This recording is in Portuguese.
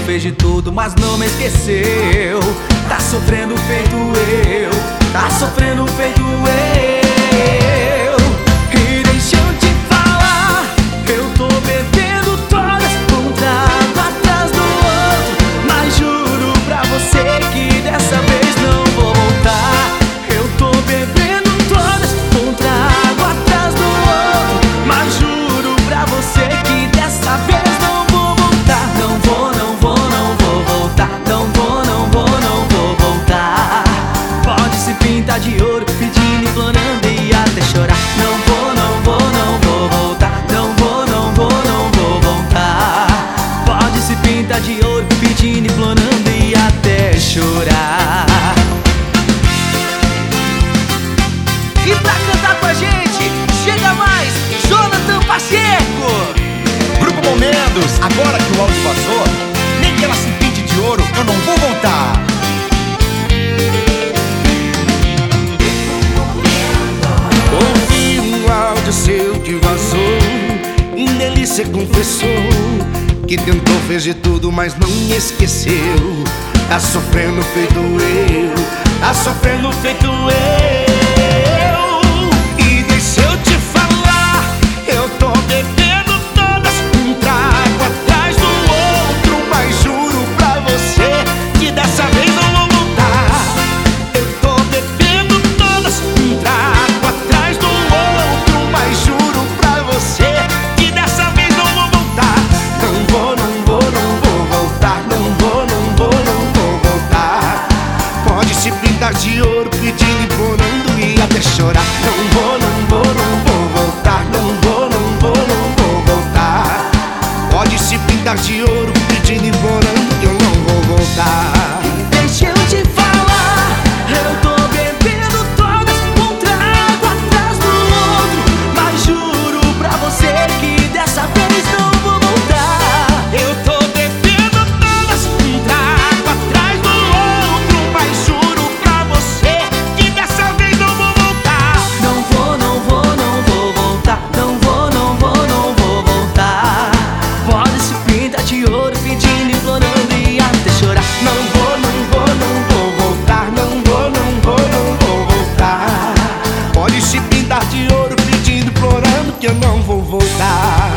fez de tudo, mas não me esqueceu. Tá sofrendo feito eu, tá sofrendo feito eu. E deixa eu te falar, eu tô bebendo todas, um trago atrás do outro, mas juro pra você que dessa vez não vou voltar. Eu tô bebendo todas, um trago atrás do outro, mas juro pra você que dessa vez não vou voltar. Não vou, não vou, não vou voltar. Não vou, não vou, não vou voltar. Pode se pintar de ouro, pedindo, implorando e até chorar. Não vou, não vou, não vou voltar. Não vou, não vou, não vou voltar. Pode se pintar de ouro, pedindo, implorando e até chorar. E pra cantar com a gente, chega mais, Jonathan Pacheco. Grupo Momentos, agora que o áudio passou, nem que ela se pinte de ouro, eu não vou voltar. Ouvi um áudio seu que vazou e nele cê confessou que tentou, fez de tudo, mas não me esqueceu. Tá sofrendo feito eu, tá sofrendo feito eu. E deixa eu te falar, eu tô bebendo todas, um trago atrás do outro, mas juro pra você que dessa vez não vou voltar. Eu tô bebendo todas, um trago atrás do outro, mas juro pra você que dessa vez não vou voltar. Não vou, não vou, não vou voltar. Não vou, não vou, não vou voltar. Pode se pintar de ouro, pedindo, implorando e até chorar. Não vou, não vou, não vou voltar. Não vou, não vou, não vou voltar. Pode se pintar de ouro, pedindo, implorando que eu não vou voltar. Deixa eu te falar, eu tô bebendo todas, um trago atrás do outro, mas juro pra você que dessa vez não vou voltar. Eu tô bebendo todas, um trago atrás do outro, mas juro pra você que dessa vez não vou voltar. Não vou, não vou, não vou voltar. Não vou, não vou, não vou voltar. Pode se pintar de ouro, pedindo, implorando e até chorar. Não vou, não vou, não vou voltar. Não vou, não vou, não vou voltar. Pode se pintar de ouro, pedindo, implorando que eu não vou voltar.